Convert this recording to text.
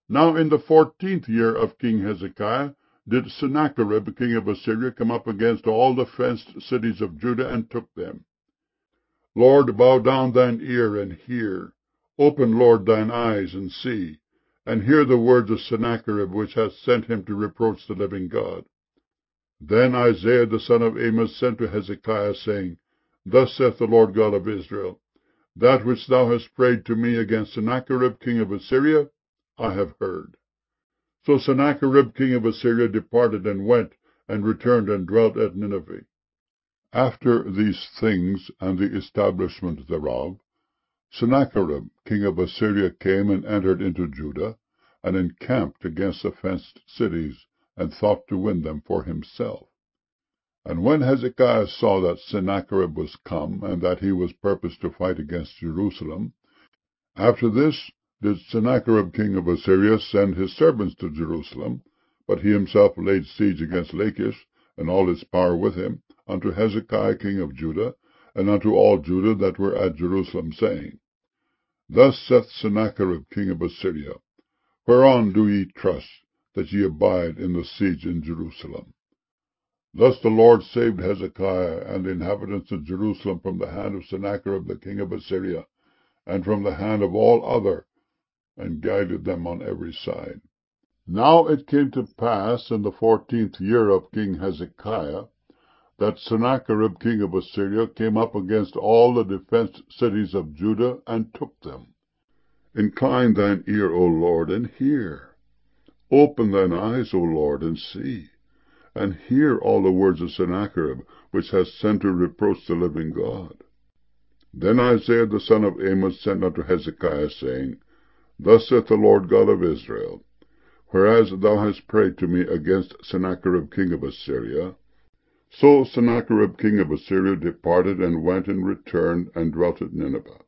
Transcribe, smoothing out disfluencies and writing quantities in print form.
Now in the 14th year of King Hezekiah did Sennacherib king of Assyria come up against all the fenced cities of Judah, and took them. Lord, bow down thine ear, and hear. Open, Lord, thine eyes, and see, and hear the words of Sennacherib, which hath sent him to reproach the living God. Then Isaiah the son of Amos sent to Hezekiah, saying, Thus saith the Lord God of Israel, That which thou hast prayed to me against Sennacherib king of Assyria, I have heard. So Sennacherib king of Assyria departed, and went, and returned, and dwelt at Nineveh. After these things, and the establishment thereof, Sennacherib king of Assyria came and entered into Judah, and encamped against the fenced cities, and thought to win them for himself. And when Hezekiah saw that Sennacherib was come, and that he was purposed to fight against Jerusalem, after this did Sennacherib king of Assyria send his servants to Jerusalem, but he himself laid siege against Lachish, and all his power with him, unto Hezekiah king of Judah, and unto all Judah that were at Jerusalem, saying, Thus saith Sennacherib king of Assyria, Whereon do ye trust, that ye abide in the siege in Jerusalem? Thus the Lord saved Hezekiah and the inhabitants of Jerusalem from the hand of Sennacherib the king of Assyria, and from the hand of all other, and guided them on every side. Now it came to pass in the 14th year of King Hezekiah, that Sennacherib king of Assyria came up against all the defenced cities of Judah, and took them. Incline thine ear, O Lord, and hear. Open thine eyes, O Lord, and see, and hear all the words of Sennacherib, which hath sent to reproach the living God. Then Isaiah the son of Amos sent unto Hezekiah, saying, Thus saith the Lord God of Israel, Whereas thou hast prayed to me against Sennacherib king of Assyria, so Sennacherib king of Assyria departed, and went and returned, and dwelt at Nineveh.